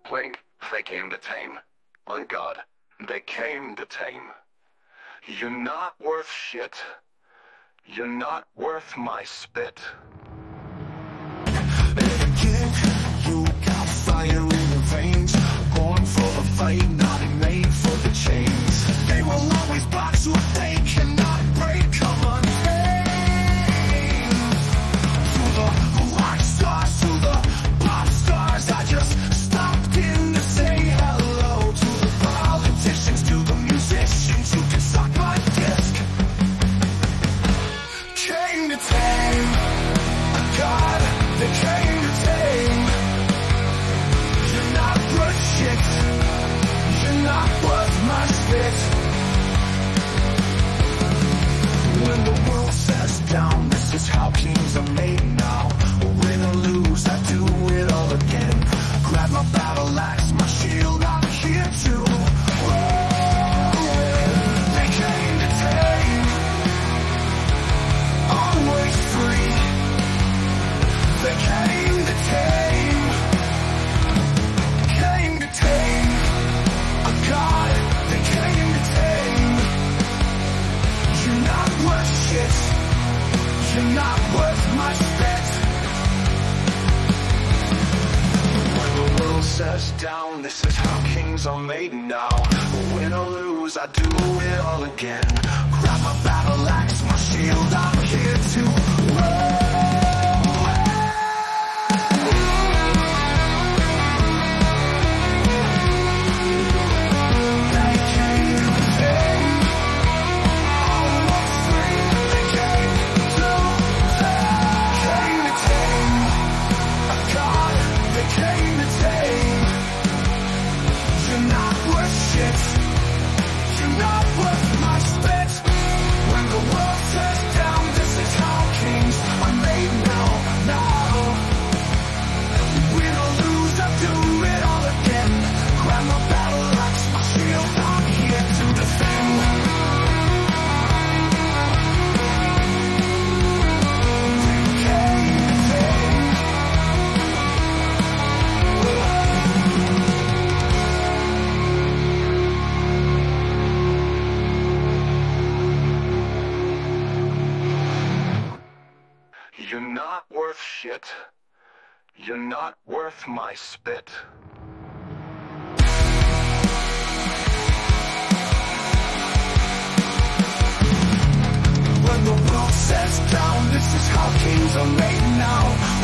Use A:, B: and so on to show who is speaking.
A: Blink, they came to tame. On God, they came to tame. You're not worth shit. You're not worth my spit.
B: Again, you got fire in your veins. Born for the fight, not made for the chains. They will always box what they cannot break. Come on, to the rock stars, to the pop stars. I just stopped in to say hello to the politicians, to the musicians who can suck my disc. Came to tame a god, they came to tame. You're not worth shit, you're not worth my spit. When the world says down, this is how kings are made now. Win or lose, I do it all again. Grab my battle axe, my shield, I'm here to win. They came to tame, always free. They came to tame, a god, they came to tame. You're not worth shit, you're not worth my spit. When the world says down, this is how kings are made now. Win or lose, I do it all again. Grab my battle axe, my shield, I'm here to win.
A: You're not worth shit. You're not worth my spit.
B: When the world says down, this is how kings are made now.